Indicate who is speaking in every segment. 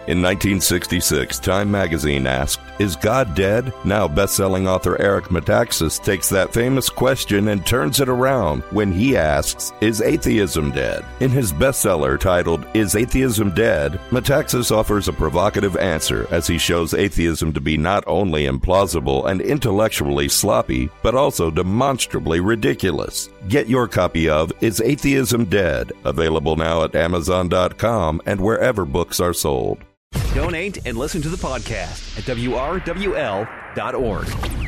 Speaker 1: In 1966, Time magazine asked, "Is God dead?" Now best-selling author Eric Metaxas takes that famous question and turns it around when he asks, "Is atheism dead?" In his bestseller titled, "Is Atheism Dead?", Metaxas offers a provocative answer as he shows atheism to be not only implausible and intellectually sloppy, but also demonstrably ridiculous. Get your copy of "Is Atheism Dead?", available now at Amazon.com and wherever books are sold.
Speaker 2: Donate and listen to the podcast at WRWL.org.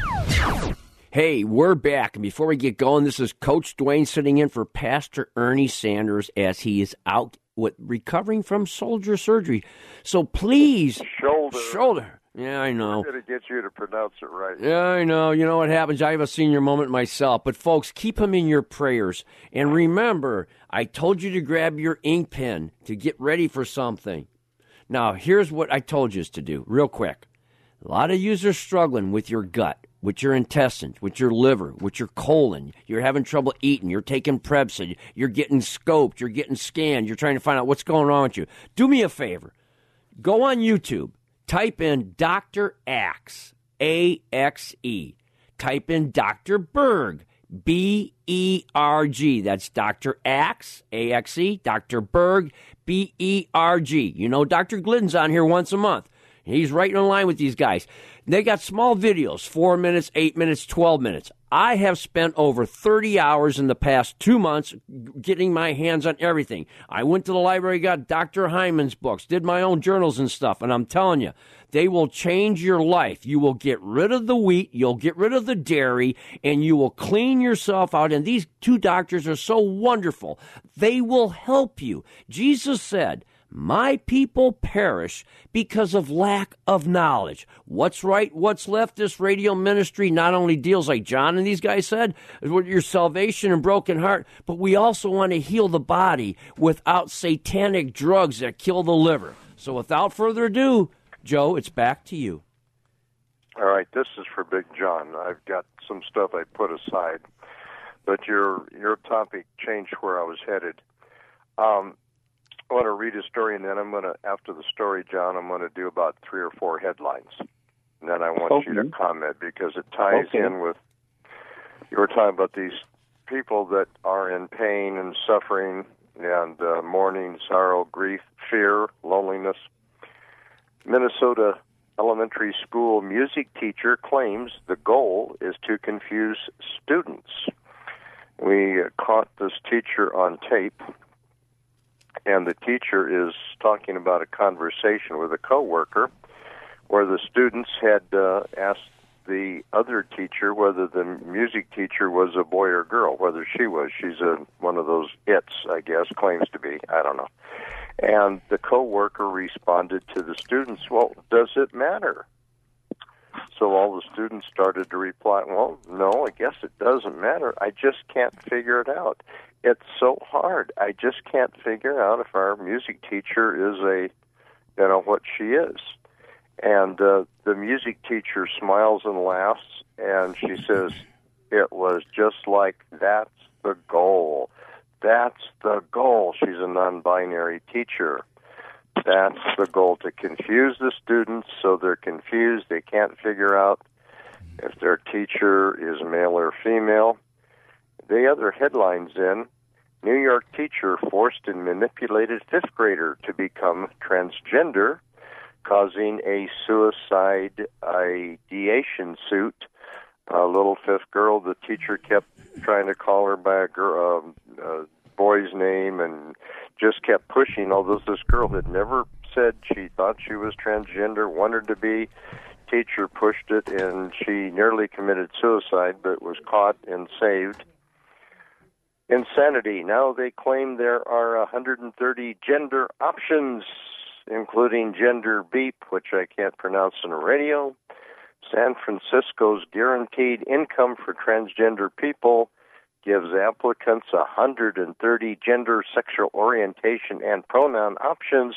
Speaker 3: Hey, we're back. And before we get going, this is Coach Dwayne sitting in for Pastor Ernie Sanders as he is out recovering from shoulder surgery. So please... Shoulder. Yeah, I know.
Speaker 4: We're going to get you to pronounce it right.
Speaker 3: Yeah, I know. You know what happens? I have a senior moment myself. But, folks, keep him in your prayers. And remember, I told you to grab your ink pen to get ready for something. Now, here's what I told you to do, real quick. A lot of you are struggling with your gut, with your intestines, with your liver, with your colon. You're having trouble eating. You're taking Prevacid. You're getting scoped. You're getting scanned. You're trying to find out what's going on with you. Do me a favor. Go on YouTube. Type in Dr. Axe, A-X-E. Type in Dr. Berg, B-E-R-G. That's Dr. Axe, A-X-E, Dr. Berg, B-E-R-G. You know Dr. Glidden's on here once a month. He's right in line with these guys. They got small videos, 4 minutes, 8 minutes, 12 minutes. I have spent over 30 hours in the past 2 months getting my hands on everything. I went to the library, got Dr. Hyman's books, did my own journals and stuff, and I'm telling you, they will change your life. You will get rid of the wheat, you'll get rid of the dairy, and you will clean yourself out. And these two doctors are so wonderful. They will help you. Jesus said, "My people perish because of lack of knowledge." What's right, what's left? This radio ministry not only deals, like John and these guys said, with your salvation and broken heart, but we also want to heal the body without satanic drugs that kill the liver. So without further ado, Joe, it's back to you.
Speaker 4: All right, this is for Big John. I've got some stuff I put aside, but your topic changed where I was headed. I want to read a story, and then after the story, John, I'm going to do about 3 or 4 headlines. And then I want you to comment because it ties in with, you were talking about these people that are in pain and suffering and mourning, sorrow, grief, fear, loneliness. Minnesota elementary school music teacher claims the goal is to confuse students. We caught this teacher on tape, and the teacher is talking about a conversation with a coworker where the students had asked the other teacher whether the music teacher was a boy or girl, whether she was. She's one of those its, I guess, claims to be. I don't know. And the coworker responded to the students, "Well, does it matter?" So all the students started to reply, "Well, no, I guess it doesn't matter. I just can't figure it out. It's so hard. I just can't figure out if our music teacher is what she is." And the music teacher smiles and laughs, and she says, "It was just like that's the goal. That's the goal." She's a non-binary teacher. That's the goal, to confuse the students so they're confused. They can't figure out if their teacher is male or female. The other headlines in, New York teacher forced and manipulated 5th grader to become transgender, causing a suicide ideation suit. A little 5th girl, the teacher kept trying to call her by a boy's name and just kept pushing, although this girl had never said she thought she was transgender, wanted to be. Teacher pushed it, and she nearly committed suicide, but was caught and saved. Insanity. Now they claim there are 130 gender options, including gender beep, which I can't pronounce on the radio. San Francisco's guaranteed income for transgender people gives applicants 130 gender, sexual orientation, and pronoun options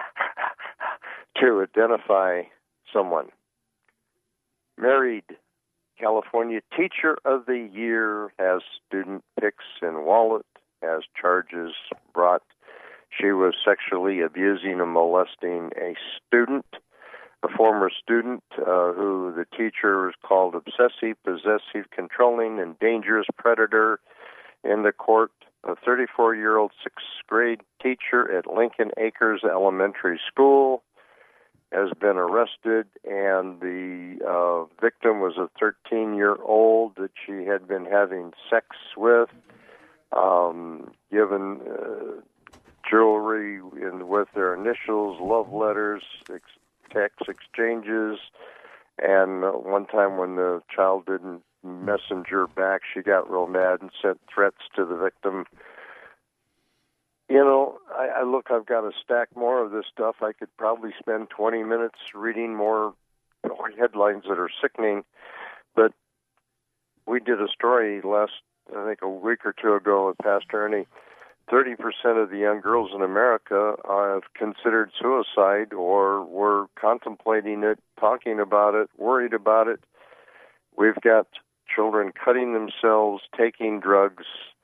Speaker 4: to identify someone. Married. California Teacher of the Year has student pics in wallet, has charges brought. she was sexually abusing and molesting a former student, who the teacher was called obsessive, possessive, controlling, and dangerous predator. In the court, a 34-year-old sixth-grade teacher at Lincoln Acres Elementary School has been arrested, and the victim was a 13-year-old that she had been having sex with, given jewelry with their initials, love letters, text exchanges, and one time when the child didn't messenger back, she got real mad and sent threats to the victim. You know, I've got a stack more of this stuff. I could probably spend 20 minutes reading more headlines that are sickening, but we did a story I think a week or two ago with Pastor Ernie. 30% of the young girls in America have considered suicide or were contemplating it, talking about it, worried about it. We've got children cutting themselves, taking drugs,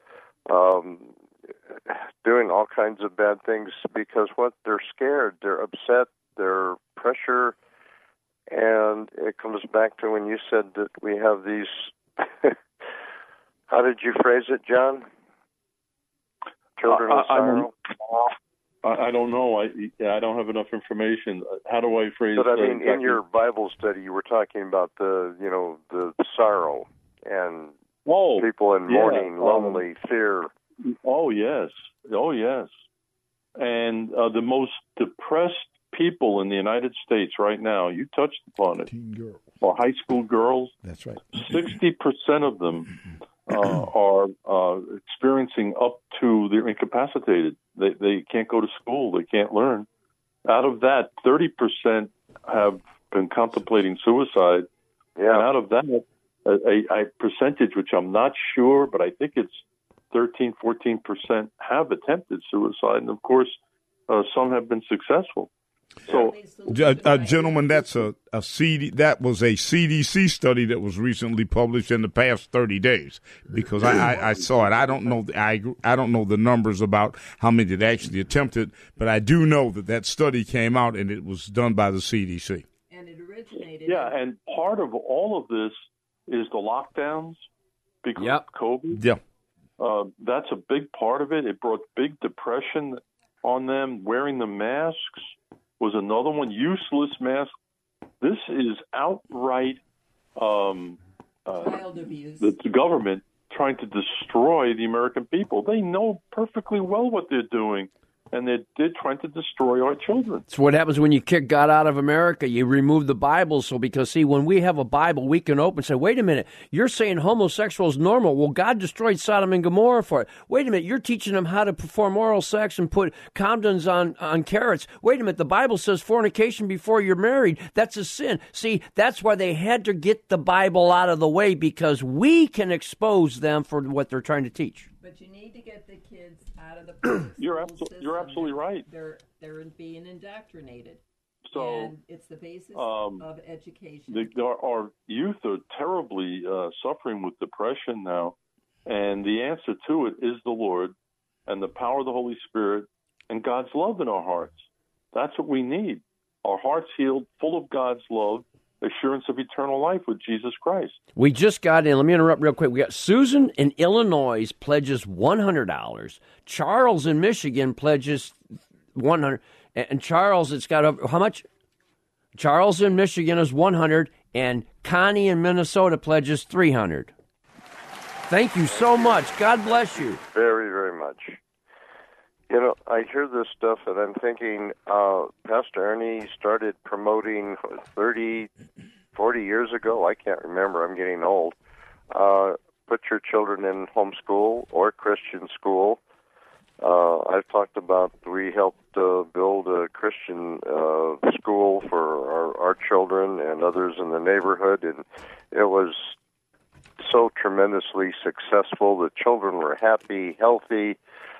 Speaker 4: doing all kinds of bad things because they're scared, they're upset, they're pressure, and it comes back to when you said that we have these, how did you phrase it, John? Children of sorrow?
Speaker 5: I don't know. I don't have enough information. How do I phrase it?
Speaker 4: But I mean, in your Bible study, you were talking about the sorrow and people in mourning, lonely, fear.
Speaker 5: Oh, yes. And the most depressed people in the United States right now, you touched upon it, are high school girls.
Speaker 6: That's right.
Speaker 5: 60% of them are experiencing up to they're incapacitated. They can't go to school. They can't learn. Out of that, 30% have been contemplating suicide.
Speaker 4: Yeah.
Speaker 5: And out of that, a percentage, which I'm not sure, but I think it's 13, 14% have attempted suicide. And, of course, some have been successful. So,
Speaker 6: gentlemen, that was a CDC study that was recently published in the past 30 days. Because I saw it. I don't know. I don't know the numbers about how many that actually attempted, but I do know that study came out and it was done by the CDC.
Speaker 7: And it originated.
Speaker 5: Yeah, and part of all of this is the lockdowns because of COVID.
Speaker 6: Yeah,
Speaker 5: that's a big part of it. It brought big depression on them. Wearing the masks was another one. Useless masks. This is outright
Speaker 7: child abuse.
Speaker 5: The government trying to destroy the American people. They know perfectly well what they're doing, and they're trying to destroy our children.
Speaker 3: It's what happens when you kick God out of America. You remove the Bible. So because, see, when we have a Bible, we can open and say, wait a minute, you're saying homosexual is normal. Well, God destroyed Sodom and Gomorrah for it. Wait a minute, you're teaching them how to perform oral sex and put condoms on carrots. Wait a minute, the Bible says fornication before you're married. That's a sin. See, that's why they had to get the Bible out of the way, because we can expose them for what they're trying to teach.
Speaker 7: But you need to get the kids out of the public
Speaker 5: You're
Speaker 7: school
Speaker 5: you're absolutely right.
Speaker 7: They're being indoctrinated.
Speaker 5: So
Speaker 7: and it's the basis of education.
Speaker 5: Our youth are terribly suffering with depression now, and the answer to it is the Lord and the power of the Holy Spirit and God's love in our hearts. That's what we need. Our hearts healed, full of God's love, assurance of eternal life with Jesus Christ.
Speaker 3: We just got in. Let me interrupt real quick. We got Susan in Illinois pledges $100. Charles in Michigan pledges $100. And Charles, it's got how much? Charles in Michigan is $100, and Connie in Minnesota pledges $300. Thank you so much. God bless you.
Speaker 4: Very, very much. You know, I hear this stuff and I'm thinking, Pastor Ernie started promoting 30, 40 years ago. I can't remember. I'm getting old. Put your children in homeschool or Christian school. I've talked about we helped build a Christian school for our children and others in the neighborhood, and it was so tremendously successful. The children were happy, healthy,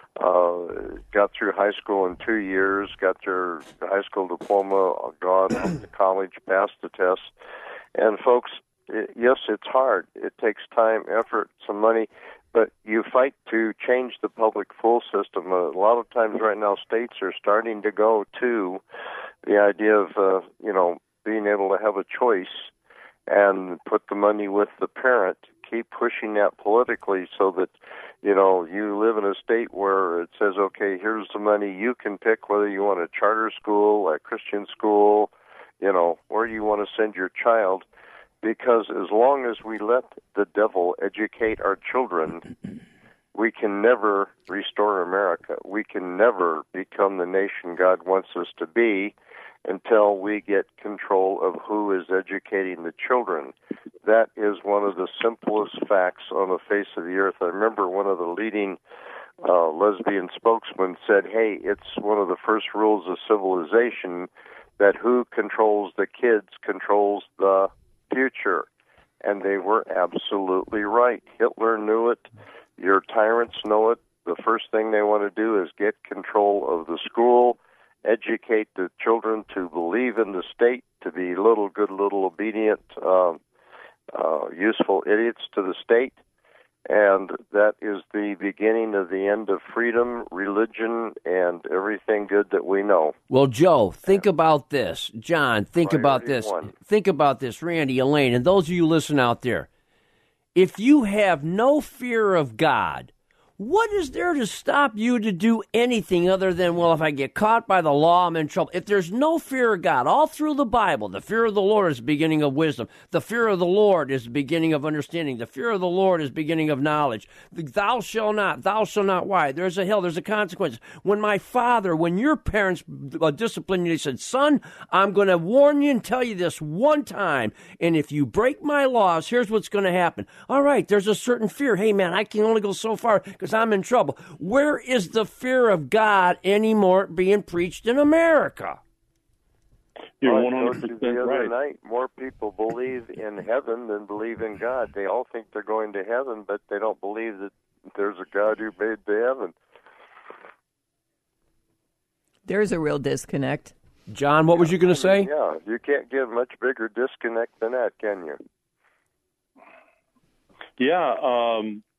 Speaker 4: got through high school in 2 years, got their high school diploma, gone off to college, passed the test. And folks, yes, it's hard. It takes time, effort, some money. But you fight to change the public school system. A lot of times right now states are starting to go to the idea of, being able to have a choice and put the money with the parent. Keep pushing that politically so that, you live in a state where it says, okay, here's the money. You can pick whether you want a charter school, a Christian school, where you want to send your child. Because as long as we let the devil educate our children, we can never restore America. We can never become the nation God wants us to be until we get control of who is educating the children. That is one of the simplest facts on the face of the earth. I remember one of the leading lesbian spokesmen said, hey, it's one of the first rules of civilization that who controls the kids controls the future. And they were absolutely right. Hitler knew it. Your tyrants know it. The first thing they want to do is get control of the school, educate the children to believe in the state, to be little obedient, useful idiots to the state. And that is the beginning of the end of freedom, religion, and everything good that we know.
Speaker 3: Well, Joe, think about this. John, think about this. Think about this, Randy, Elaine, and those of you listening out there. If you have no fear of God, what is there to stop you to do anything other than, well, if I get caught by the law, I'm in trouble? If there's no fear of God, all through the Bible, the fear of the Lord is the beginning of wisdom. The fear of the Lord is the beginning of understanding. The fear of the Lord is the beginning of knowledge. Thou shalt not. Why? There's a hell, there's a consequence. When your parents disciplined you, they said, son, I'm going to warn you and tell you this one time, and if you break my laws, here's what's going to happen. All right, there's a certain fear. Hey, man, I can only go so far because I'm in trouble. Where is the fear of God anymore being preached in America?
Speaker 5: You're 100%
Speaker 4: the other
Speaker 5: right.
Speaker 4: night, more people believe in heaven than believe in God. They all think they're going to heaven, but they don't believe that there's a God who made the heaven.
Speaker 8: There's a real disconnect.
Speaker 3: John, what was you going to say?
Speaker 4: Yeah, you can't get a much bigger disconnect than that, can you?
Speaker 5: Yeah,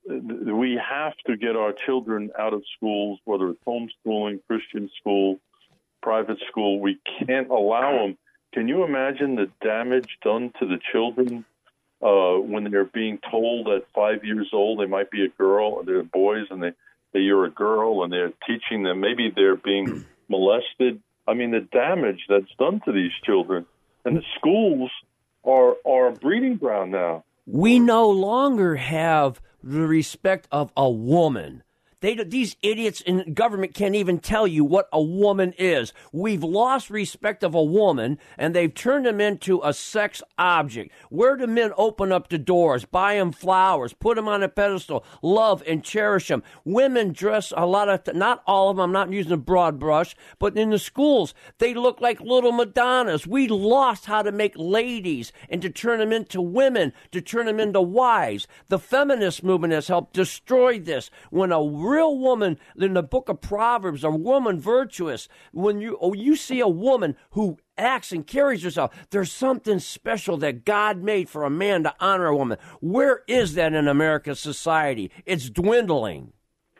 Speaker 5: we have to get our children out of schools, whether it's homeschooling, Christian school, private school. We can't allow them. Can you imagine the damage done to the children when they're being told at 5 years old they might be a girl, or they're boys, and you're a girl, and they're teaching them, maybe they're being molested. I mean, the damage that's done to these children. And the schools are a breeding ground now.
Speaker 3: We no longer have the respect of a woman. These idiots in government can't even tell you what a woman is. We've lost respect of a woman, and they've turned them into a sex object. Where do men open up the doors, buy them flowers, put them on a pedestal, love and cherish them? Women dress not all of them, I'm not using a broad brush, but in the schools, they look like little Madonnas. We lost how to make ladies and to turn them into women, to turn them into wives. The feminist movement has helped destroy this. When a real woman, in the book of Proverbs, a woman virtuous, when you see a woman who acts and carries herself, there's something special that God made for a man to honor a woman. Where is that in America's society? It's dwindling.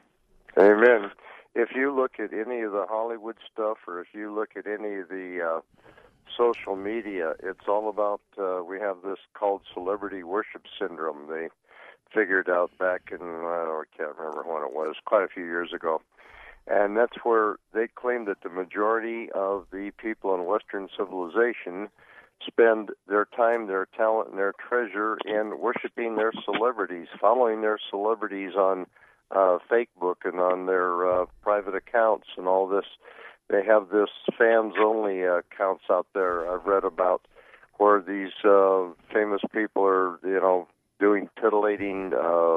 Speaker 4: Amen. If you look at any of the Hollywood stuff, or if you look at any of the social media, it's all about, we have this called celebrity worship syndrome. They figured out back in, I can't remember when it was, quite a few years ago. And that's where they claim that the majority of the people in Western civilization spend their time, their talent, and their treasure in worshiping their celebrities, following their celebrities on Facebook and on their private accounts and all this. They have this fans-only accounts out there I've read about where these famous people are, doing titillating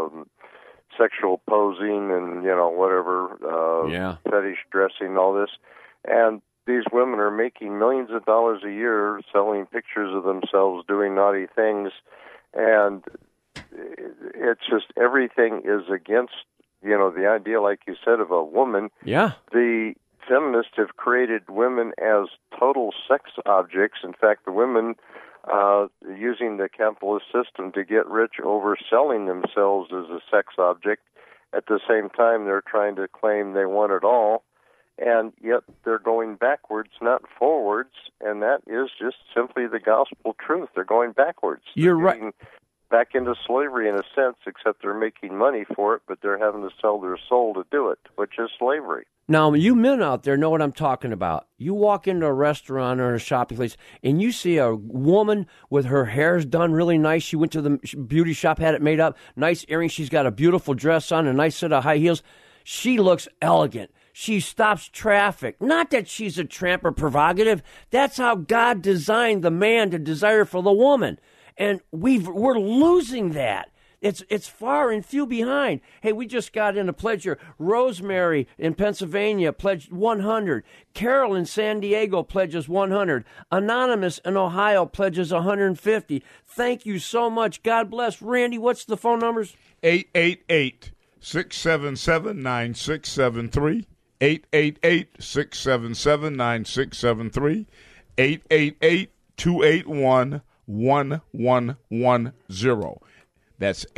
Speaker 4: sexual posing and, whatever, fetish dressing, all this. And these women are making millions of dollars a year selling pictures of themselves doing naughty things. And it's just everything is against, the idea, like you said, of a woman.
Speaker 3: Yeah.
Speaker 4: The feminists have created women as total sex objects. In fact, the women using the capitalist system to get rich, overselling themselves as a sex object. At the same time, they're trying to claim they want it all, and yet they're going backwards, not forwards, and that is just simply the gospel truth. They're going backwards.
Speaker 3: You're right.
Speaker 4: Back into slavery in a sense, except they're making money for it, but they're having to sell their soul to do it, which is slavery.
Speaker 3: Now, you men out there know what I'm talking about. You walk into a restaurant or a shopping place, and you see a woman with her hair's done really nice. She went to the beauty shop, had it made up, nice earrings. She's got a beautiful dress on, a nice set of high heels. She looks elegant. She stops traffic. Not that she's a tramp or provocative. That's how God designed the man to desire for the woman. And we're losing that. It's far and few behind. Hey, we just got in a pledge here. Rosemary in Pennsylvania pledged 100. Carol in San Diego pledges 100. Anonymous in Ohio pledges 150. Thank you so much. God bless. Randy, what's the phone numbers?
Speaker 6: 888-677-9673. 888-677-9673. 888-281-1110. That's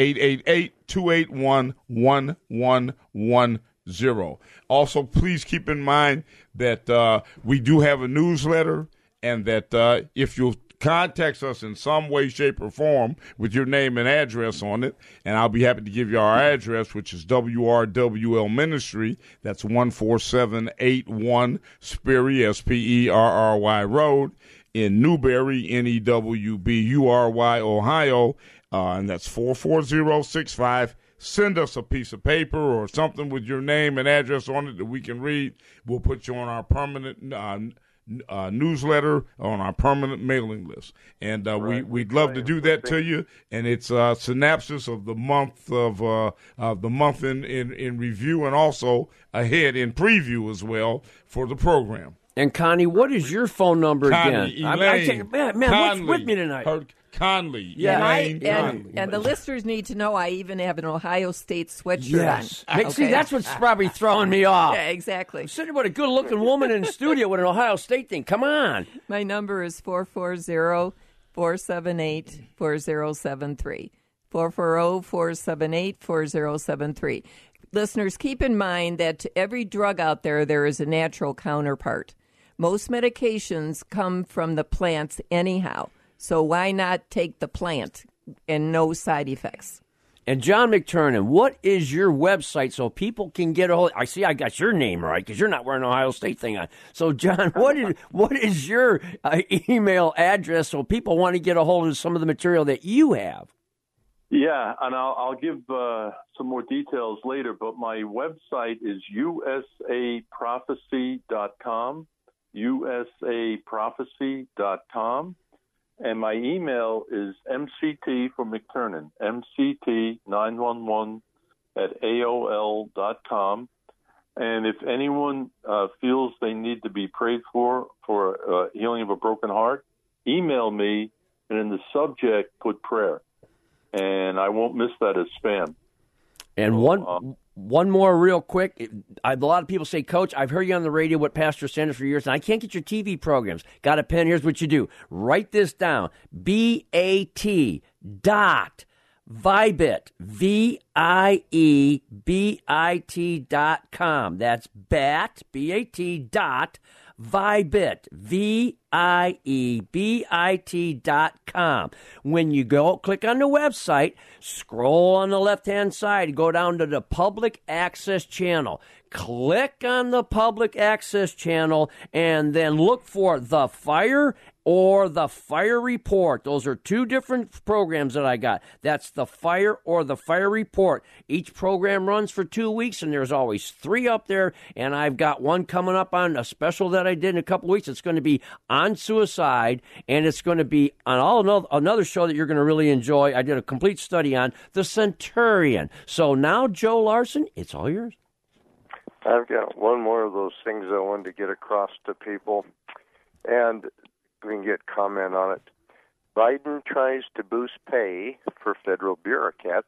Speaker 6: 888-281-1110. Also, please keep in mind that we do have a newsletter, and that if you'll contact us in some way, shape, or form with your name and address on it, and I'll be happy to give you our address, which is WRWL Ministry. That's 14781 Sperry, Sperry Road in Newberry, Newbury, Ohio. And that's 44065. Send us a piece of paper or something with your name and address on it that we can read. We'll put you on our permanent newsletter, on our permanent mailing list. And we'd love to do that to you. And it's a synopsis of the month in review, and also ahead in preview as well for the program.
Speaker 3: And Connie, what is your phone number
Speaker 6: Connie,
Speaker 3: again? What's with me tonight?
Speaker 6: Conley.
Speaker 3: Yeah,
Speaker 8: and the listeners need to know I even have an Ohio State sweatshirt on. Okay.
Speaker 3: See, that's what's probably throwing me off.
Speaker 8: Yeah, exactly.
Speaker 3: I'm sitting with a good-looking woman in the studio with an Ohio State thing. Come on.
Speaker 8: My number is 440-478-4073. 440-478-4073. Listeners, keep in mind that to every drug out there is a natural counterpart. Most medications come from the plants anyhow. So why not take the plant and no side effects?
Speaker 3: And John McTernan, what is your website so people can get a hold? I see I got your name right because you're not wearing an Ohio State thing on. So, John, what is your email address so people want to get a hold of some of the material that you have?
Speaker 5: Yeah, and I'll give some more details later, but my website is usaprophecy.com, usaprophecy.com. And my email is MCT for McTernan, MCT911@AOL.com. And if anyone feels they need to be prayed for healing of a broken heart, email me, and in the subject, put prayer. And I won't miss that as spam.
Speaker 3: And one more real quick. A lot of people say, Coach, I've heard you on the radio with Pastor Sanders for years, and I can't get your TV programs. Got a pen? Here's what you do. Write this down. BAT.Vibit, VIEBIT.com. That's BAT, BAT, Vibit, VIEBIT.com. When you go, click on the website, scroll on the left-hand side, go down to the public access channel. Click on the public access channel and then look for The Fire or The Fire Report. Those are two different programs that I got. That's The Fire or The Fire Report. Each program runs for 2 weeks, and there's always 3 up there, and I've got one coming up on a special that I did in a couple weeks. It's going to be on suicide, and it's going to be on another show that you're going to really enjoy. I did a complete study on the Centurion. So now, Joe Larson, it's all yours.
Speaker 4: I've got one more of those things I wanted to get across to people, and we can get comment on it. Biden tries to boost pay for federal bureaucrats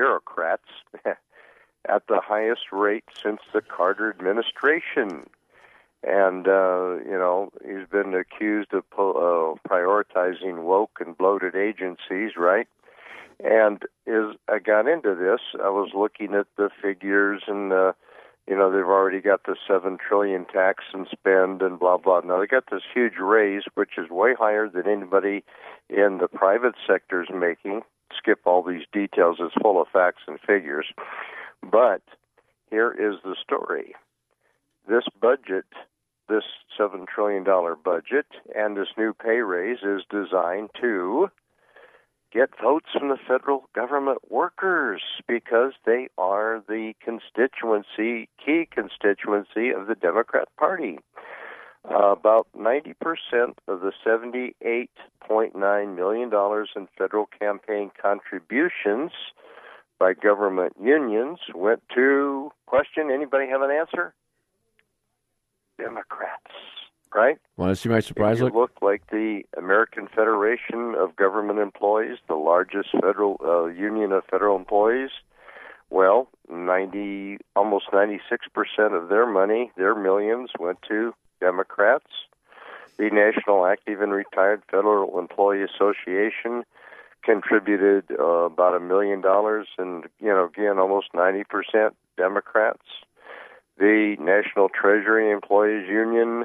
Speaker 4: at the highest rate since the Carter administration. And, he's been accused of prioritizing woke and funded agencies, right? And as I got into this, I was looking at the figures, and they've already got the $7 trillion tax and spend and blah blah. Now they got this huge raise, which is way higher than anybody in the private sector is making. Skip all these details; it's full of facts and figures. But here is the story: this budget, this $7 trillion budget, and this new pay raise is designed to get votes from the federal government workers because they are the key constituency of the Democrat Party. About 90% of the $78.9 million in federal campaign contributions by government unions went to, question, anybody have an answer? Democrats. Right?
Speaker 3: Want to see my surprise look?
Speaker 4: Look like the American Federation of Government Employees, the largest federal union of federal employees. Well, almost 96% of their money, their millions, went to Democrats. The National Active and Retired Federal Employee Association contributed about $1 million, and again, almost 90% Democrats. The National Treasury Employees Union,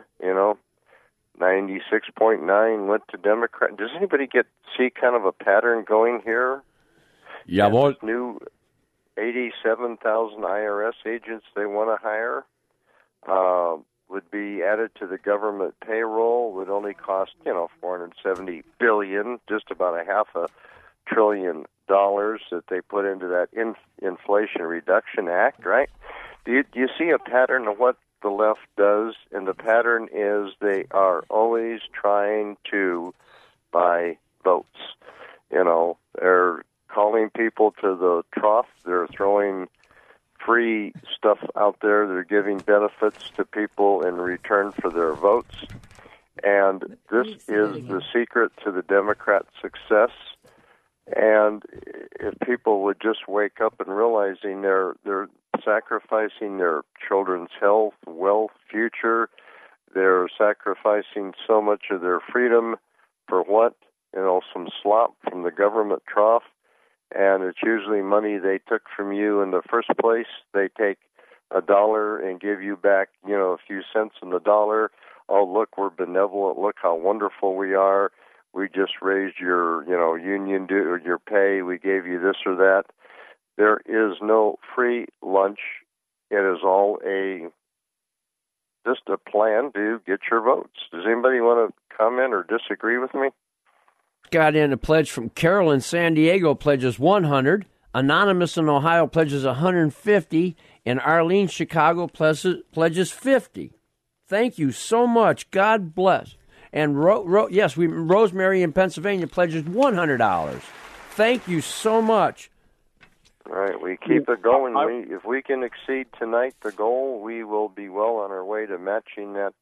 Speaker 4: 96.9 went to Democrat. Does anybody see kind of a pattern going here?
Speaker 3: Yeah, well,
Speaker 4: new 87,000 IRS agents they want to hire would be added to the government payroll. Would only cost $470 billion, just about $500 billion that they put into that Inflation Reduction Act, right? Do you see a pattern of what the left does? And the pattern is they are always trying to buy votes. They're calling people to the trough. They're throwing free stuff out there. They're giving benefits to people in return for their votes. And this is the secret to the Democrat success. And if people would just wake up and realizing they're sacrificing their children's health, wealth, future, they're sacrificing so much of their freedom for what? Some slop from the government trough. And it's usually money they took from you in the first place. They take $1 and give you back, a few cents on the dollar. Oh, look, we're benevolent. Look how wonderful we are. We just raised your, union due or your pay. We gave you this or that. There is no free lunch. It is all just a plan to get your votes. Does anybody want to comment or disagree with me?
Speaker 3: Got in a pledge from Carol in San Diego, pledges 100. Anonymous in Ohio pledges 150. And Arlene, Chicago, pledges 50. Thank you so much. God bless. And Rosemary in Pennsylvania pledges $100. Thank you so much.
Speaker 4: All right, we keep it going. If we can exceed tonight the goal, we will be well on our way to matching that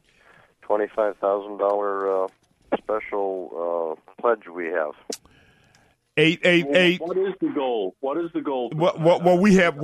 Speaker 4: $25,000 special pledge we have.
Speaker 6: 888.
Speaker 5: What is the goal? What is the goal?
Speaker 6: What we have,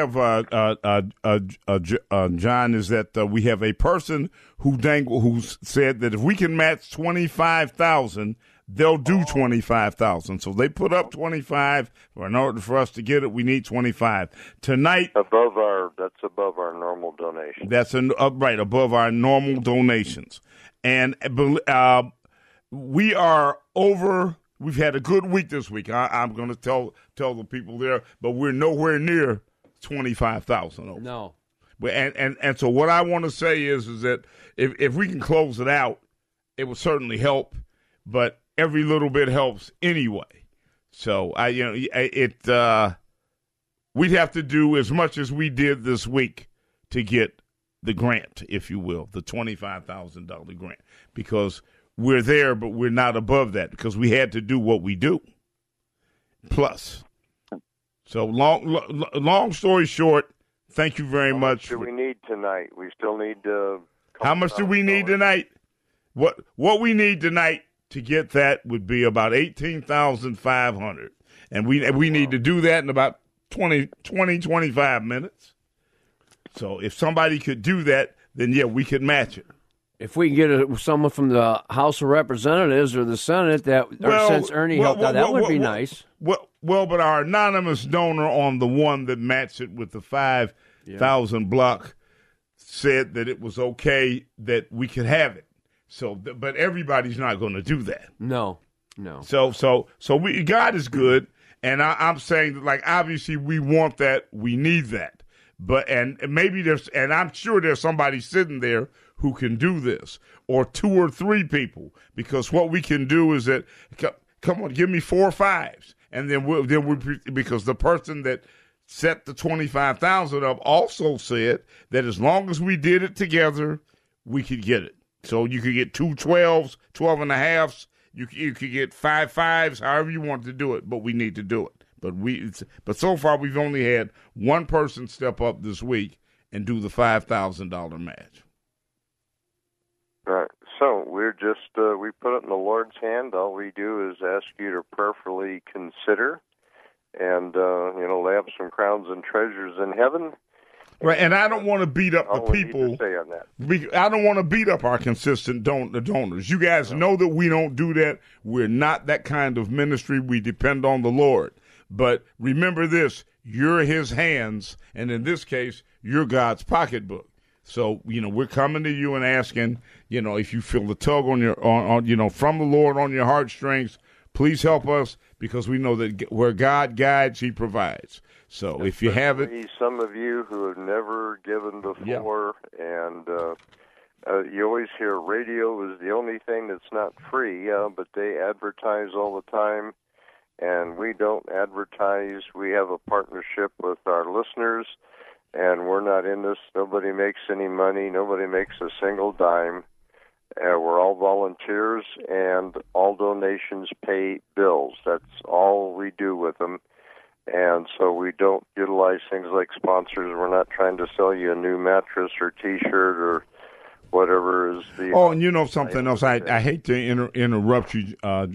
Speaker 6: John, is that we have a person who said that if we can match 25,000, they'll do 25,000. So they put up 25. In order for us to get it, we need 25 tonight.
Speaker 4: That's above our normal donation.
Speaker 6: That's right above our normal donations, and we are over. We've had a good week this week. I'm going to tell the people there, but we're nowhere near 25,000.
Speaker 3: No.
Speaker 6: And so what I want to say is that if we can close it out, it will certainly help. But every little bit helps anyway. So we'd have to do as much as we did this week to get the grant, if you will, the $25,000 grant, because we're there, but we're not above that because we had to do what we do. Plus, so long story short, thank you very much.
Speaker 4: How much do we need tonight? We still need.
Speaker 6: How much do we need tonight? What we need tonight to get that would be about 18,500, and we need to do that in about 25 minutes. So if somebody could do that, then yeah, we could match it.
Speaker 3: If we can get someone from the House of Representatives or the Senate since Ernie helped out, that would be nice.
Speaker 6: Well, but our anonymous donor on the one that matched it with the 5,000 block said that it was okay that we could have it. So, but everybody's not going to do that.
Speaker 3: No.
Speaker 6: So God is good, and I'm saying that, like, obviously we want that, we need that, and I'm sure there's somebody sitting there who can do this, or 2 or 3 people, because what we can do is that, come on, give me 4 or 5s, and then because the person that set the 25,000 up also said that as long as we did it together, we could get it. So you could get 2 12s, 12 and a halves. You could get 5 5s, however you want to do it, but we need to do it. But so far we've only had one person step up this week and do the $5,000 match.
Speaker 4: Right. So we're just we put it in the Lord's hand. All we do is ask you to prayerfully consider, and lay up some crowns and treasures in heaven.
Speaker 6: Right, and I don't want to beat up the people.
Speaker 4: Say on that.
Speaker 6: I don't want to beat up our consistent donors. You guys know that we don't do that. We're not that kind of ministry. We depend on the Lord. But remember this: you're His hands, and in this case, you're God's pocketbook. So, we're coming to you and asking, if you feel the tug from the Lord on your heartstrings, please help us, because we know that where God guides, He provides. So if you have it.
Speaker 4: Some of you who have never given before, and you always hear radio is the only thing that's not free, but they advertise all the time, and we don't advertise. We have a partnership with our listeners, and we're not in this. Nobody makes any money. Nobody makes a single dime. We're all volunteers, and all donations pay bills. That's all we do with them. And so we don't utilize things like sponsors. We're not trying to sell you a new mattress or T-shirt or whatever is the...
Speaker 6: Oh, and something else. I hate to interrupt you,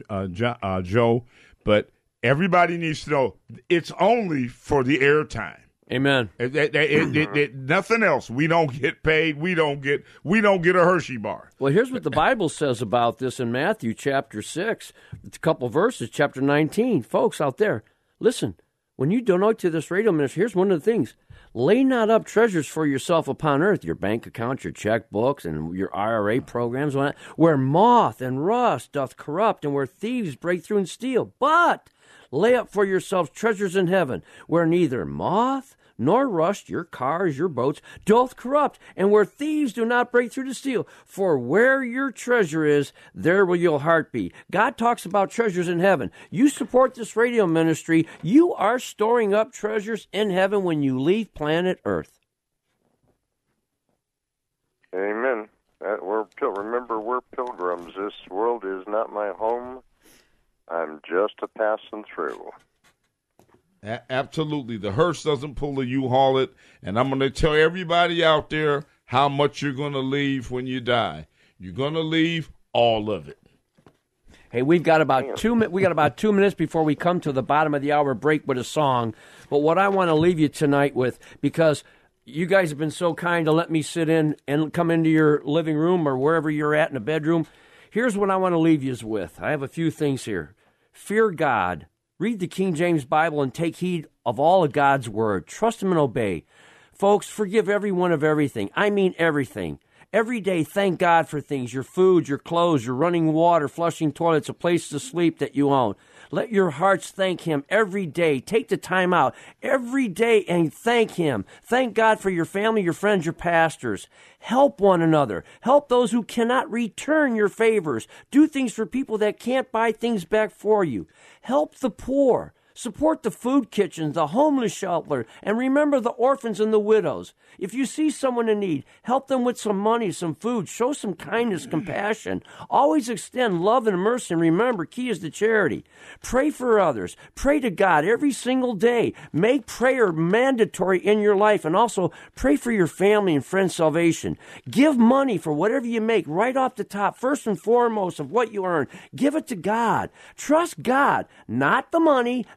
Speaker 6: Joe, but everybody needs to know it's only for the airtime.
Speaker 3: Amen.
Speaker 6: Nothing else. We don't get paid. We don't get a Hershey bar.
Speaker 3: Well, here's what the Bible says about this in Matthew chapter 6. It's a couple verses, chapter 19. Folks out there, listen, when you donate to this radio ministry, here's one of the things. Lay not up treasures for yourself upon earth, your bank account, your checkbooks, and your IRA programs, where moth and rust doth corrupt, and where thieves break through and steal. But lay up for yourselves treasures in heaven, where neither moth nor rust, your cars, your boats, doth corrupt, and where thieves do not break through to steal. For where your treasure is, there will your heart be. God talks about treasures in heaven. You support this radio ministry, you are storing up treasures in heaven when you leave planet Earth.
Speaker 4: Amen. Remember, we're pilgrims. This world is not my home. I'm just a passing through.
Speaker 6: Absolutely. The hearse doesn't pull the U-Haul it. And I'm going to tell everybody out there how much you're going to leave when you die. You're going to leave all of it.
Speaker 3: Hey, we've got about 2 minutes before we come to the bottom of the hour break with a song. But what I want to leave you tonight with, because you guys have been so kind to let me sit in and come into your living room or wherever you're at in a bedroom, here's what I want to leave you with. I have a few things here. Fear God. Read the King James Bible and take heed of all of God's word. Trust Him and obey. Folks, forgive everyone of everything. I mean everything. Every day, thank God for things, your food, your clothes, your running water, flushing toilets, a place to sleep that you own. Let your hearts thank Him every day. Take the time out every day and thank Him. Thank God for your family, your friends, your pastors. Help one another. Help those who cannot return your favors. Do things for people that can't buy things back for you. Help the poor. Support the food kitchens, the homeless shelter, and remember the orphans and the widows. If you see someone in need, help them with some money, some food. Show some kindness, compassion. Always extend love and mercy, and remember, key is the charity. Pray for others. Pray to God every single day. Make prayer mandatory in your life, and also pray for your family and friends' salvation. Give money for whatever you make right off the top, first and foremost of what you earn. Give it to God. Trust God, not the money,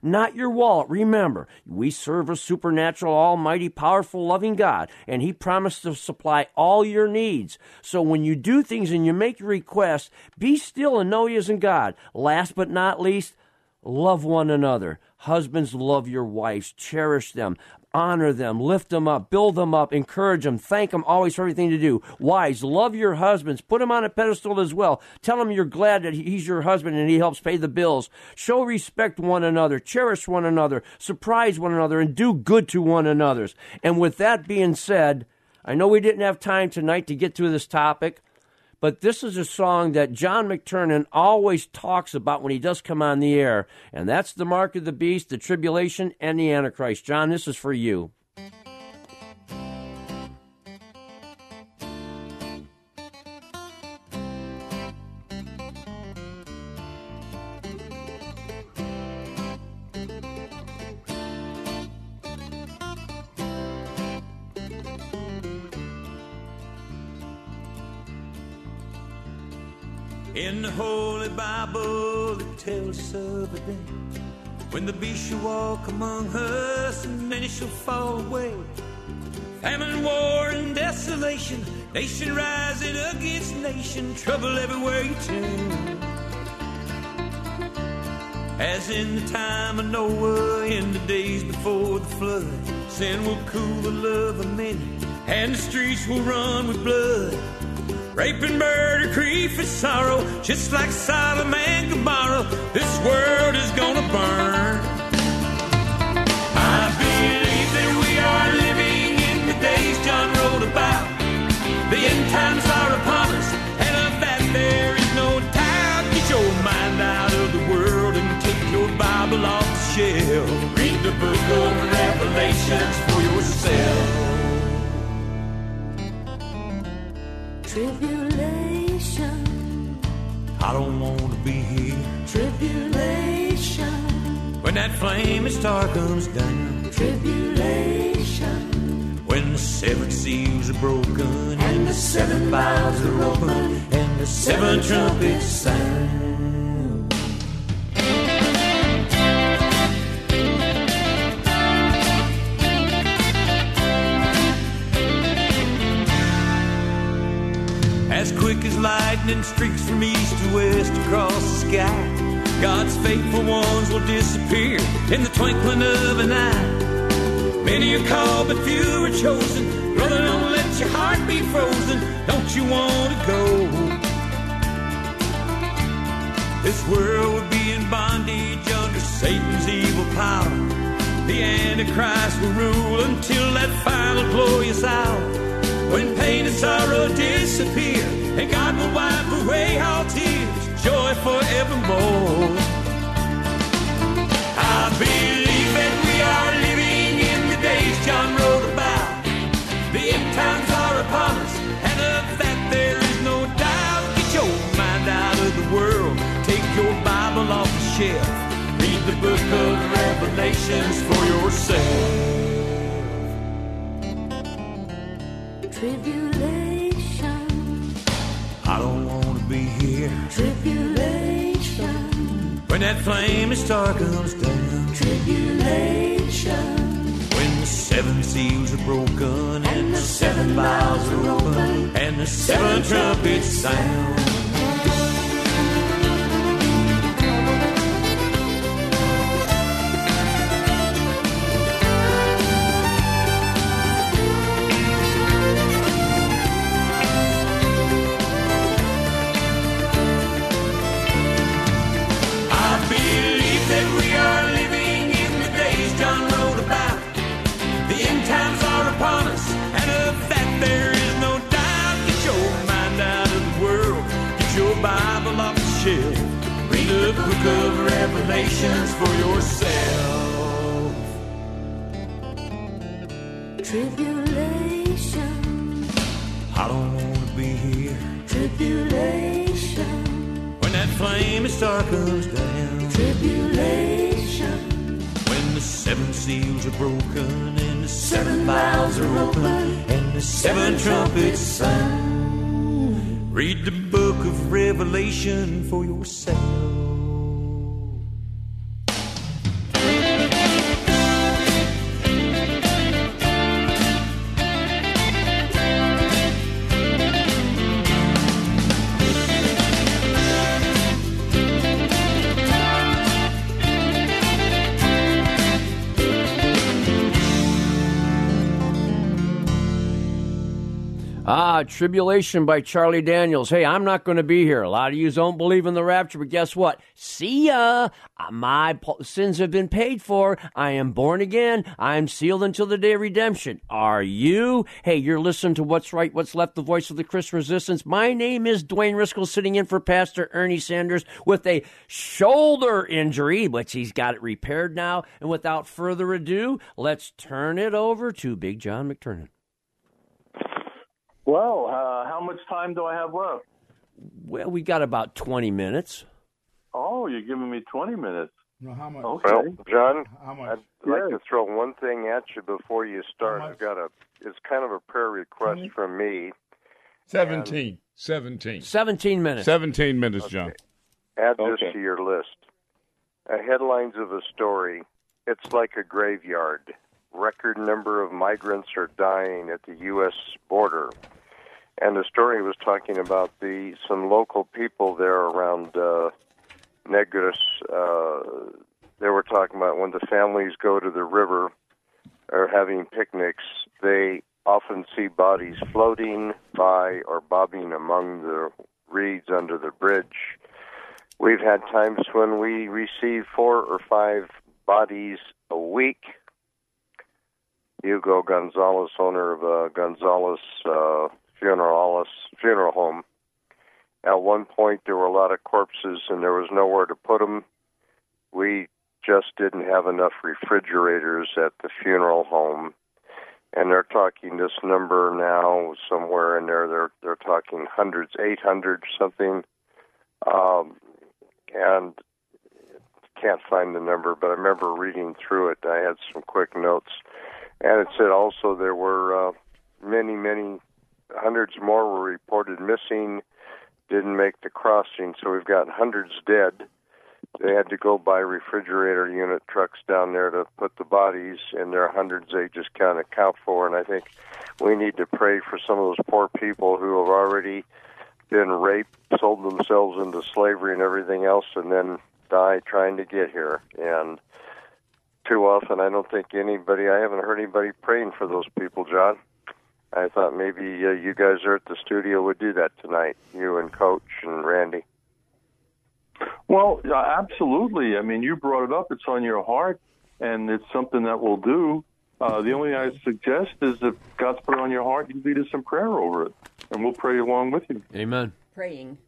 Speaker 3: not your wallet. Remember, we serve a supernatural, almighty, powerful, loving God, and He promised to supply all your needs. So when you do things and you make your requests, be still and know He isn't God. Last but not least, love one another. Husbands, love your wives. Cherish them. Honor them. Lift them up. Build them up. Encourage them. Thank them always for everything to do. Wives, love your husbands. Put them on a pedestal as well. Tell them you're glad that he's your husband and he helps pay the bills. Show respect one another. Cherish one another. Surprise one another. And do good to one another. And with that being said, I know we didn't have time tonight to get through this topic, but this is a song that John McTernan always talks about when he does come on the air, and that's the mark of the beast, the tribulation, and the Antichrist. John, this is for you.
Speaker 9: In the Holy Bible it tells us of a day when the beast shall walk among us and many shall fall away. Famine, war, and desolation, nation rising against nation, trouble everywhere you turn. As in the time of Noah, in the days before the flood, sin will cool the love of many, and the streets will run with blood. Rape and murder, grief and sorrow, just like Sodom and Gomorrah, this world is gonna burn. I believe that we are living in the days John wrote about. The end times are upon us, and of that there is no doubt. Get your mind out of the world and take your Bible off the shelf. Read the book of Revelations for yourself.
Speaker 10: Tribulation,
Speaker 9: I don't want to be here.
Speaker 10: Tribulation,
Speaker 9: when that flaming star comes down.
Speaker 10: Tribulation,
Speaker 9: when the seven seals are broken and the seven vials are open and the seven trumpets sound. As quick as lightning streaks from east to west across the sky, God's faithful ones will disappear in the twinkling of an eye. Many are called, but few are chosen. Brother, don't let your heart be frozen. Don't you want to go? This world would be in bondage under Satan's evil power. The Antichrist will rule until that final glorious hour, when pain and sorrow disappear, and God will wipe away all tears, joy forevermore. I believe that we are living in the days John wrote about. The end times are upon us, and of that there is no doubt. Get your mind out of the world, take your Bible off the shelf, read the book of Revelations for yourself.
Speaker 10: tribulation,
Speaker 9: I don't want to be here.
Speaker 10: Tribulation,
Speaker 9: when that flaming star comes down.
Speaker 10: Tribulation,
Speaker 9: when the seven seals are broken and the seven vials are open and the seven trumpets sound. Read the book of Revelations for yourself.
Speaker 10: Tribulation,
Speaker 9: I don't want to be here.
Speaker 10: Tribulation,
Speaker 9: when that flaming star comes down.
Speaker 10: Tribulation,
Speaker 9: when the seven seals are broken and the seven vials are open and the seven trumpets sound. Read the book of Revelation for yourself.
Speaker 3: Tribulation by Charlie Daniels. Hey, I'm not going to be here. A lot of you don't believe in the rapture, but guess what? See ya. My sins have been paid for. I am born again. I am sealed until the day of redemption. Are you? Hey, you're listening to What's Right, What's Left, the voice of the Christian Resistance. My name is Dwayne Riscoll, sitting in for Pastor Ernie Sanders with a shoulder injury, which he's got it repaired now. And without further ado, let's turn it over to Big John McTurnan.
Speaker 5: Well, how much time do I have left?
Speaker 3: Well, we got about 20 minutes.
Speaker 5: Oh, you're giving me 20 minutes.
Speaker 6: No, how much?
Speaker 5: Okay.
Speaker 4: Well, John,
Speaker 6: How much?
Speaker 4: I'd like to throw one thing at you before you start. It's kind of a prayer request from me.
Speaker 6: 17
Speaker 3: minutes.
Speaker 6: 17 minutes, John.
Speaker 4: Add this to your list. Headlines of a story. It's like a graveyard. Record number of migrants are dying at the U.S. border. And the story was talking about some local people there around Negros. They were talking about when the families go to the river or having picnics, they often see bodies floating by or bobbing among the reeds under the bridge. We've had times when we receive 4 or 5 bodies a week. Hugo Gonzalez, owner of Gonzalez Funeral Home. At one point, there were a lot of corpses, and there was nowhere to put them. We just didn't have enough refrigerators at the funeral home, and they're talking this number now somewhere in there. They're talking hundreds, 800 something, and can't find the number. But I remember reading through it. I had some quick notes. And it said also there were many hundreds more were reported missing, didn't make the crossing. So we've got hundreds dead. They had to go by refrigerator unit trucks down there to put the bodies, and there are hundreds they just can't account for. And I think we need to pray for some of those poor people who have already been raped, sold themselves into slavery and everything else, and then die trying to get here. And too often, I haven't heard anybody praying for those people, John. I thought maybe you guys are at the studio would do that tonight, you and Coach and Randy.
Speaker 5: Well, absolutely. I mean, you brought it up. It's on your heart, and it's something that we'll do. The only thing I suggest is if God's put it on your heart, you lead us in prayer over it, and we'll pray along with you.
Speaker 3: Amen.
Speaker 7: Praying.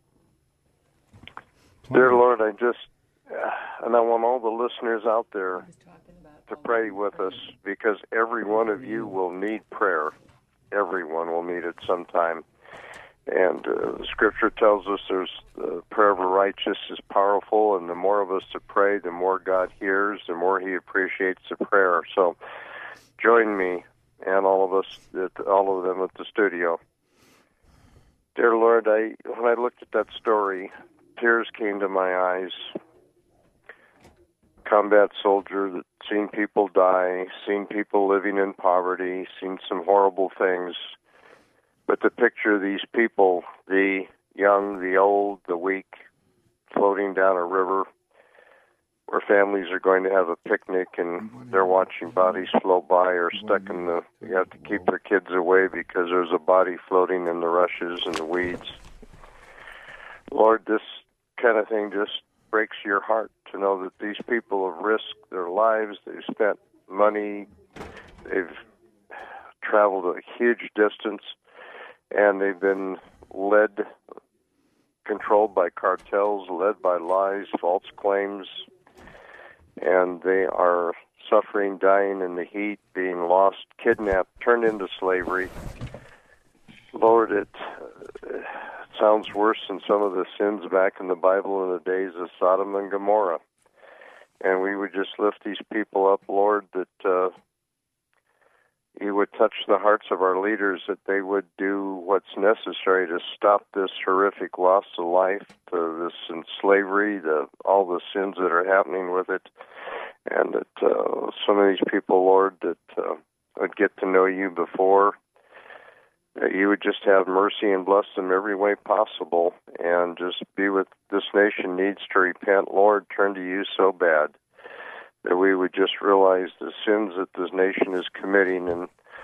Speaker 4: Dear Lord, and I want all the listeners out there to pray with us, because every one of you will need prayer. Everyone will need it sometime. And the Scripture tells us the prayer of a righteous is powerful, and the more of us to pray, the more God hears, the more He appreciates the prayer. So join me and all of them at the studio. Dear Lord, when I looked at that story, tears came to my eyes. Combat soldier that seen people die, seen people living in poverty, seen some horrible things. But the picture of these people, the young, the old, the weak, floating down a river where families are going to have a picnic and they're watching bodies float by or stuck you have to keep their kids away because there's a body floating in the rushes and the weeds. Lord, this kind of thing just breaks your heart to know that these people have risked their lives, they've spent money, they've traveled a huge distance, and they've been controlled by cartels, led by lies, false claims, and they are suffering, dying in the heat, being lost, kidnapped, turned into slavery. Lord, it sounds worse than some of the sins back in the Bible in the days of Sodom and Gomorrah. And we would just lift these people up, Lord, that you would touch the hearts of our leaders, that they would do what's necessary to stop this horrific loss of life, to this in slavery, all the sins that are happening with it, and that some of these people, Lord, that would get to know you before. You would just have mercy and bless them every way possible, and just be with this nation needs to repent, Lord, turn to you so bad that we would just realize the sins that this nation is committing. And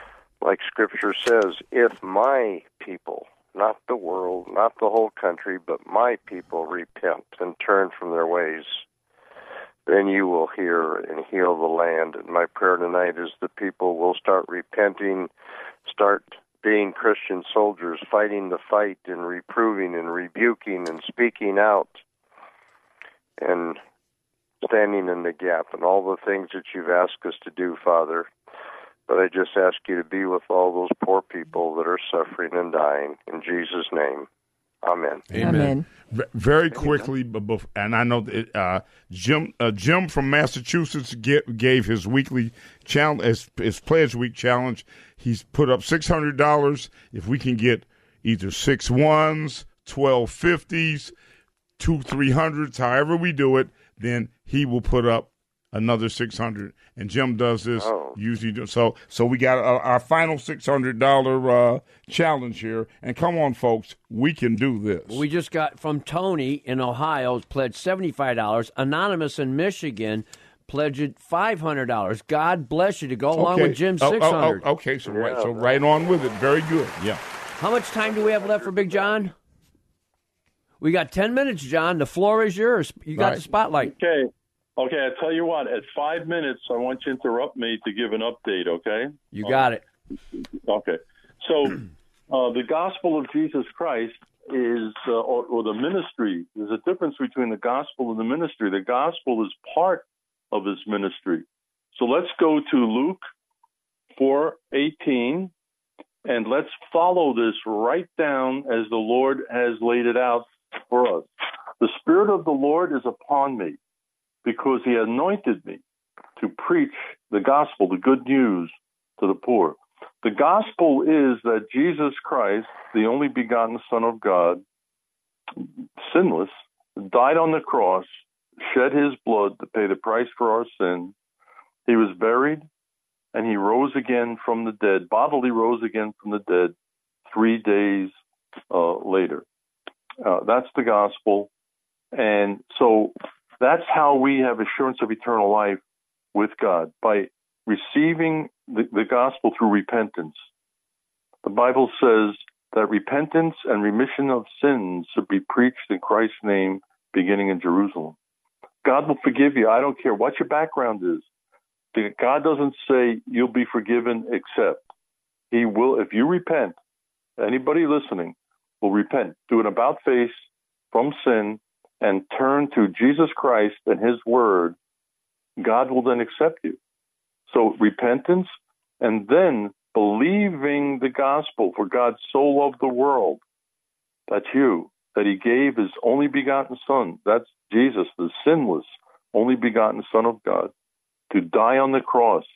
Speaker 4: like Scripture says, if my people, not the world, not the whole country, but my people repent and turn from their ways, then you will hear and heal the land. And my prayer tonight is the people will start repenting, start being Christian soldiers, fighting the fight and reproving and rebuking and speaking out and standing in the gap and all the things that you've asked us to do, Father. But I just ask you to be with all those poor people that are suffering and dying. In Jesus' name, amen.
Speaker 8: Amen.
Speaker 6: Very quickly, and I know that Jim from Massachusetts gave his weekly challenge, his Pledge Week challenge. He's put up $600. If we can get either 6 1s, 12 50s, 2 300s, however we do it, then he will put up another 600. And Jim does this usually. So we got our final $600 challenge here. And come on, folks, we can do this.
Speaker 3: We just got from Tony in Ohio pledged $75. Anonymous in Michigan pledged $500. God bless you to go along with Jim's $600.
Speaker 6: Okay, so right on with it. Very good. Yeah.
Speaker 3: How much time do we have left for Big John? We got 10 minutes, John. The floor is yours. You got the spotlight.
Speaker 5: Okay, I tell you what, at 5 minutes, I want you to interrupt me to give an update, okay?
Speaker 3: You got it.
Speaker 5: Okay. So the gospel of Jesus Christ is, or the ministry, there's a difference between the gospel and the ministry. The gospel is part of his ministry. So let's go to Luke 4:18, and let's follow this right down as the Lord has laid it out for us. The Spirit of the Lord is upon me, because he anointed me to preach the gospel, the good news to the poor. The gospel is that Jesus Christ, the only begotten Son of God, sinless, died on the cross, shed his blood to pay the price for our sin. He was buried, and he rose again from the dead, bodily rose again from the dead 3 days later. That's the gospel. And so that's how we have assurance of eternal life with God, by receiving the gospel through repentance. The Bible says that repentance and remission of sins should be preached in Christ's name, beginning in Jerusalem. God will forgive you. I don't care what your background is. God doesn't say you'll be forgiven, except he will, if you repent. Anybody listening will repent, do an about face from sin, and turn to Jesus Christ and his word. God will then accept you. So repentance, and then believing the gospel. For God so loved the world, that's you, that he gave his only begotten Son, that's Jesus, the sinless, only begotten Son of God, to die on the cross.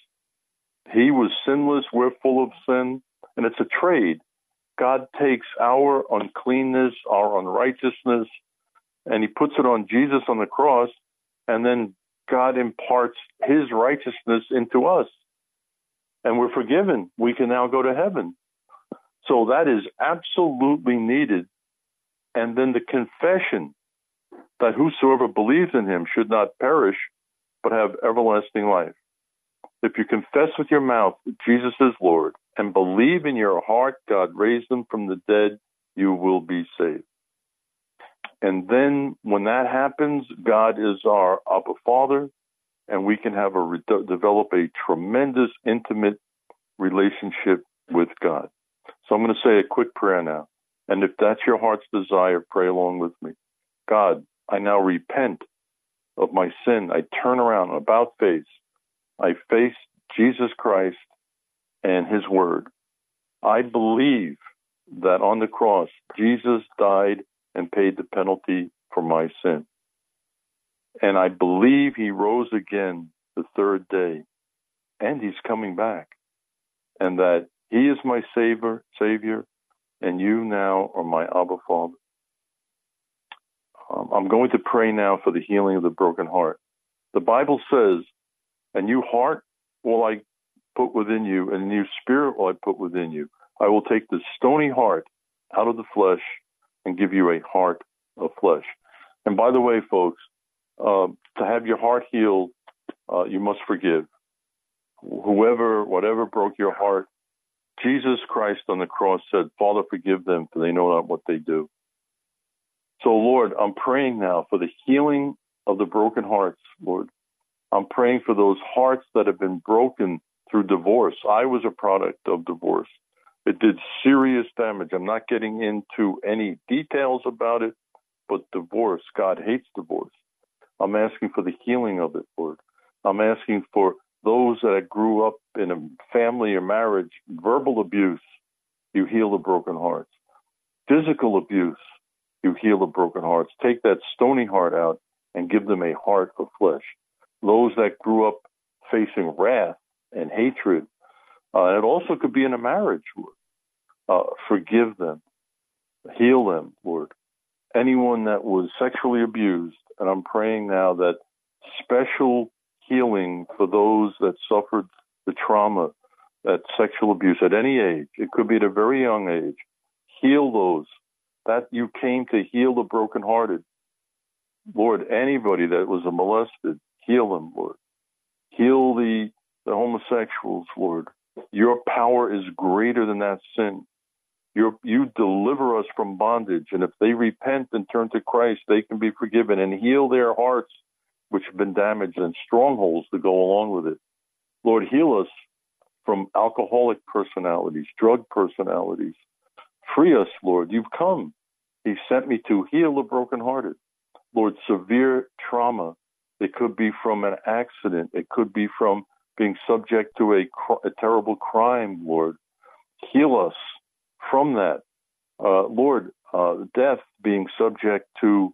Speaker 5: He was sinless, we're full of sin, and it's a trade. God takes our uncleanness, our unrighteousness, and he puts it on Jesus on the cross, and then God imparts his righteousness into us. And we're forgiven. We can now go to heaven. So that is absolutely needed. And then the confession that whosoever believes in him should not perish, but have everlasting life. If you confess with your mouth that Jesus is Lord and believe in your heart God raised him from the dead, you will be saved. And then when that happens, God is our Abba Father, and we can have develop a tremendous, intimate relationship with God. So I'm going to say a quick prayer now. And if that's your heart's desire, pray along with me. God, I now repent of my sin. I turn around, about face. I face Jesus Christ and his word. I believe that on the cross, Jesus died and paid the penalty for my sin. And I believe he rose again the third day, and he's coming back. And that he is my Savior, and you now are my Abba Father. I'm going to pray now for the healing of the broken heart. The Bible says, a new heart will I put within you, and a new spirit will I put within you. I will take the stony heart out of the flesh and give you a heart of flesh. And by the way, folks, to have your heart healed, you must forgive. Whatever broke your heart, Jesus Christ on the cross said, Father, forgive them, for they know not what they do. So, Lord, I'm praying now for the healing of the broken hearts, Lord. I'm praying for those hearts that have been broken through divorce. I was a product of divorce. It did serious damage. I'm not getting into any details about it, but divorce, God hates divorce. I'm asking for the healing of it, Lord. I'm asking for those that grew up in a family or marriage, verbal abuse, you heal the broken hearts. Physical abuse, you heal the broken hearts. Take that stony heart out and give them a heart of flesh. Those that grew up facing wrath and hatred, it also could be in a marriage, Lord. Forgive them. Heal them, Lord. Anyone that was sexually abused, and I'm praying now that special healing for those that suffered the trauma, that sexual abuse at any age, it could be at a very young age, heal those. That you came to heal the brokenhearted. Lord, anybody that was molested, heal them, Lord. Heal the homosexuals, Lord. Your power is greater than that sin. You deliver us from bondage, and if they repent and turn to Christ, they can be forgiven and heal their hearts, which have been damaged, and strongholds to go along with it. Lord, heal us from alcoholic personalities, drug personalities. Free us, Lord. You've come. He sent me to heal the brokenhearted. Lord, severe trauma. It could be from an accident. It could be from being subject to a terrible crime, Lord. Heal us from that. Lord, death, being subject to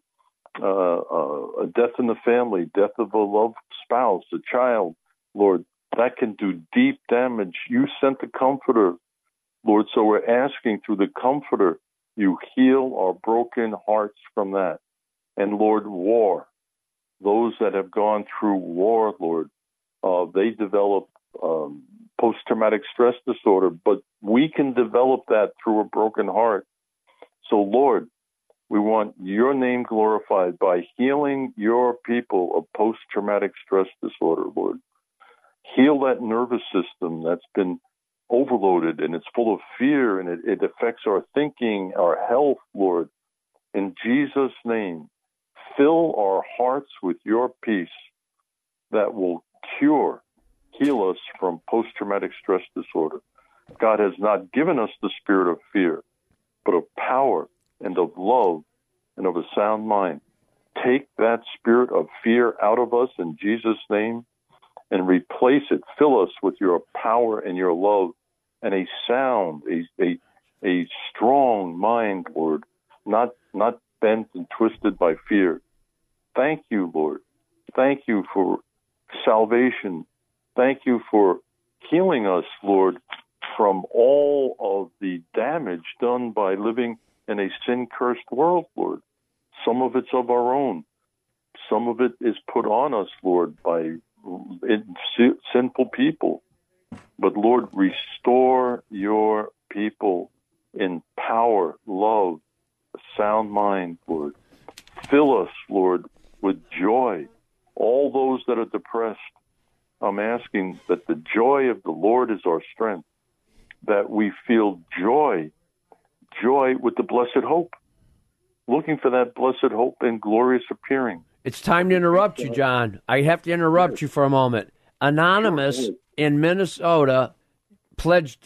Speaker 5: a death in the family, death of a loved spouse, a child, Lord, that can do deep damage. You sent the Comforter, Lord, so we're asking through the Comforter, you heal our broken hearts from that. And Lord, war. Those that have gone through war, Lord, they develop post-traumatic stress disorder, but we can develop that through a broken heart. So, Lord, we want your name glorified by healing your people of post-traumatic stress disorder, Lord. Heal that nervous system that's been overloaded and it's full of fear and it affects our thinking, our health, Lord. In Jesus' name, fill our hearts with your peace that will heal us from post-traumatic stress disorder. God has not given us the spirit of fear, but of power and of love and of a sound mind. Take that spirit of fear out of us in Jesus' name and replace it. Fill us with your power and your love and a sound, a strong mind, Lord, not bent and twisted by fear. Thank you, Lord. Thank you for salvation. Thank you for healing us, Lord, from all of the damage done by living in a sin-cursed world, Lord. Some of it's of our own. Some of it is put on us, Lord, by sinful people. But, Lord, restore your people in power, love, a sound mind, Lord. Fill us, Lord, with joy. All those that are depressed, I'm asking that the joy of the Lord is our strength, that we feel joy with the blessed hope, looking for that blessed hope and glorious appearing.
Speaker 3: It's time to interrupt you, John. I have to interrupt you for a moment. Anonymous in Minnesota pledged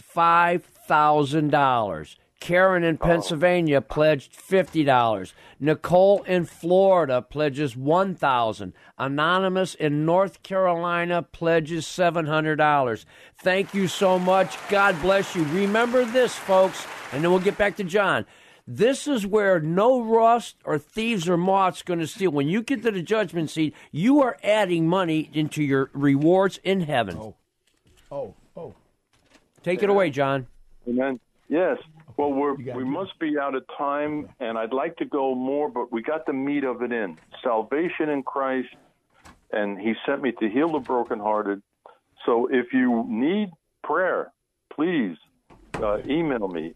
Speaker 3: $5,000. Karen in Pennsylvania pledged $50. Nicole in Florida pledges $1,000. Anonymous in North Carolina pledges $700. Thank you so much. God bless you. Remember this, folks, and then we'll get back to John. This is where no rust or thieves or moths going to steal. When you get to the judgment seat, you are adding money into your rewards in heaven.
Speaker 6: Oh.
Speaker 3: Take it away, John.
Speaker 5: Amen. Yes. Well, we must be out of time, and I'd like to go more, but we got the meat of it in. Salvation in Christ, and he sent me to heal the brokenhearted. So if you need prayer, please email me,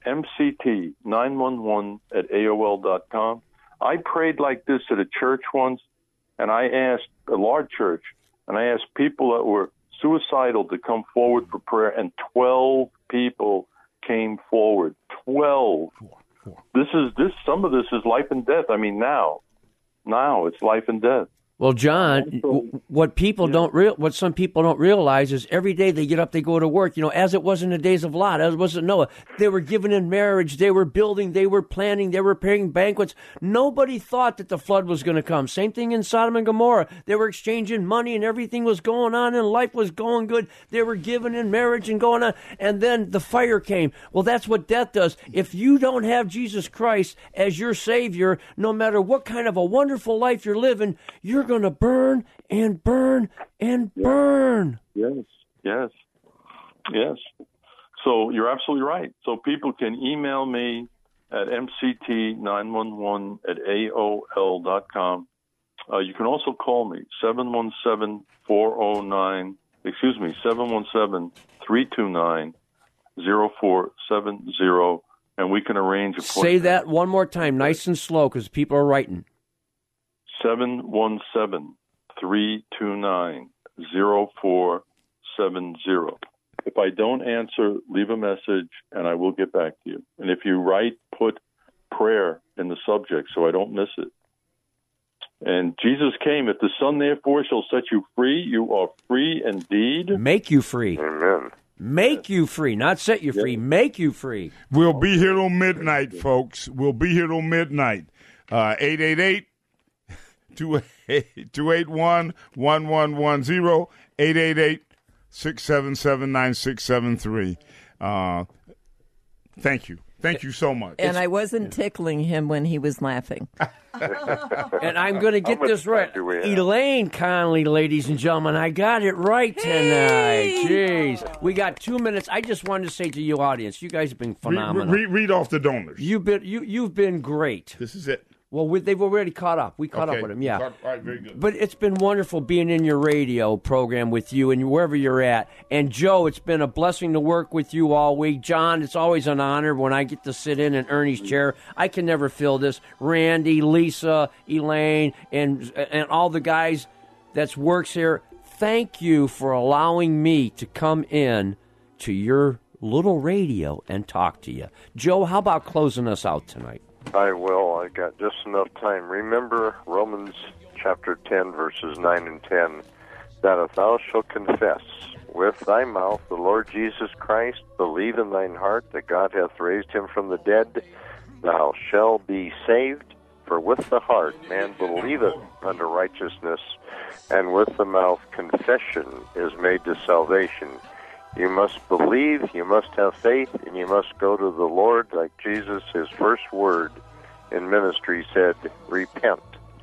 Speaker 5: mct911@aol.com. I prayed like this at a church once, and I asked a large church, and I asked people that were suicidal to come forward for prayer, and 12 people came forward. 12. Some of this is life and death. I mean, now it's life and death.
Speaker 3: Well, John, what some people don't realize is every day they get up, they go to work. As it was in the days of Lot, as it was in Noah, they were given in marriage, they were building, they were planning, they were preparing banquets. Nobody thought that the flood was going to come. Same thing in Sodom and Gomorrah. They were exchanging money and everything was going on and life was going good. They were given in marriage and going on. And then the fire came. Well, that's what death does. If you don't have Jesus Christ as your Savior, no matter what kind of a wonderful life you're living, you're going to burn and burn and burn.
Speaker 5: Yes. So you're absolutely right. So people can email me at mct911@aol.com. You can also call me 717-329-0470, and we can arrange a
Speaker 3: Say that one more time, nice and slow, because people are writing.
Speaker 5: 717-329-0470. If I don't answer, leave a message, and I will get back to you. And if you write, put prayer in the subject so I don't miss it. And Jesus came, if the Son therefore shall set you free, you are free indeed.
Speaker 3: Make you free.
Speaker 4: Amen.
Speaker 3: Make you free, not set you free. Make you free.
Speaker 6: We'll be here till midnight, folks. We'll be here till midnight. 888 281-1110, 888-677-9673. Thank you. Thank you so much.
Speaker 8: And I wasn't tickling him when he was laughing.
Speaker 3: And I'm going to get this right. Elaine Conley, ladies and gentlemen, I got it right tonight. Jeez. We got 2 minutes. I just wanted to say to you, audience, you guys have been phenomenal.
Speaker 6: Read off the donors.
Speaker 3: You've been great.
Speaker 6: This is it.
Speaker 3: Well, they've already caught up. We caught up with them, yeah.
Speaker 6: All right, very good.
Speaker 3: But it's been wonderful being in your radio program with you and wherever you're at. And, Joe, it's been a blessing to work with you all week. John, it's always an honor when I get to sit in Ernie's chair. I can never fill this. Randy, Lisa, Elaine, and all the guys that works here, thank you for allowing me to come in to your little radio and talk to you. Joe, how about closing us out tonight?
Speaker 4: I will. I got just enough time. Remember Romans chapter 10, verses 9 and 10, that if thou shalt confess with thy mouth the Lord Jesus Christ, believe in thine heart that God hath raised him from the dead, thou shalt be saved. For with the heart man believeth unto righteousness, and with the mouth confession is made to salvation. You must believe, you must have faith, and you must go to the Lord like Jesus, his first word in ministry said, repent.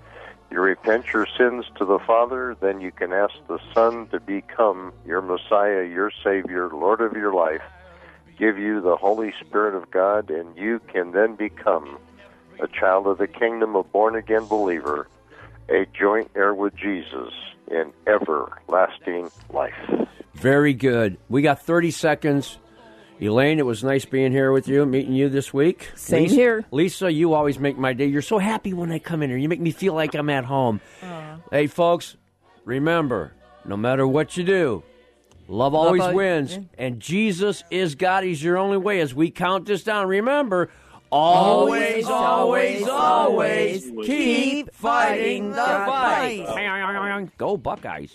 Speaker 4: You repent your sins to the Father, then you can ask the Son to become your Messiah, your Savior, Lord of your life, give you the Holy Spirit of God, and you can then become a child of the kingdom, a born-again believer, a joint heir with Jesus in everlasting life.
Speaker 3: Very good. We got 30 seconds. Elaine, it was nice being here with you, meeting you this week.
Speaker 8: Same here.
Speaker 3: Lisa, you always make my day. You're so happy when I come in here. You make me feel like I'm at home. Hey, folks, remember, no matter what you do, love always wins. Yeah. And Jesus is God. He's your only way. As we count this down, remember, always, always, always keep fighting the fight. Go Buckeyes.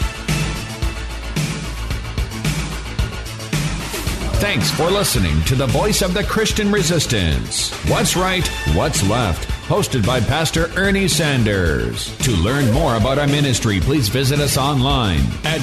Speaker 11: Thanks for listening to the Voice of the Christian Resistance. What's Right, What's Left? Hosted by Pastor Ernie Sanders. To learn more about our ministry, please visit us online at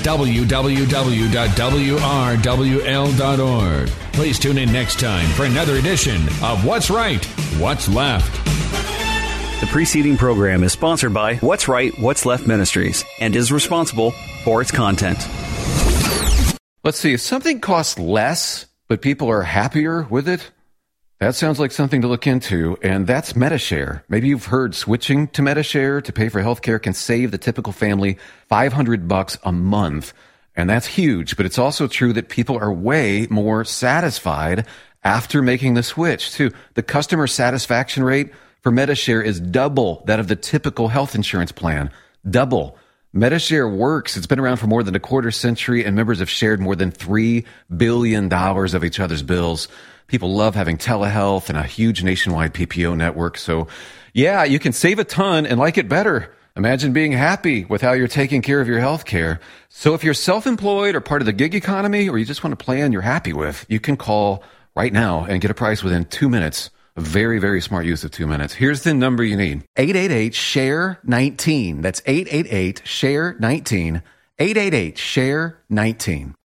Speaker 11: www.wrwl.org. Please tune in next time for another edition of What's Right, What's Left.
Speaker 2: The preceding program is sponsored by What's Right, What's Left Ministries and is responsible for its content.
Speaker 12: Let's see, if something costs less, but people are happier with it, that sounds like something to look into, and that's Medi-Share. Maybe you've heard switching to Medi-Share to pay for healthcare can save the typical family $500 a month, and that's huge, but it's also true that people are way more satisfied after making the switch, too. The customer satisfaction rate for Medi-Share is double that of the typical health insurance plan. Double. Medi-Share works. It's been around for more than a quarter century, and members have shared more than $3 billion of each other's bills. People love having telehealth and a huge nationwide PPO network. So, yeah, you can save a ton and like it better. Imagine being happy with how you're taking care of your health care. So if you're self-employed or part of the gig economy, or you just want a plan you're happy with, you can call right now and get a price within 2 minutes. A very, very smart use of 2 minutes. Here's the number you need. 888-SHARE-19. That's 888-SHARE-19. 888-SHARE-19.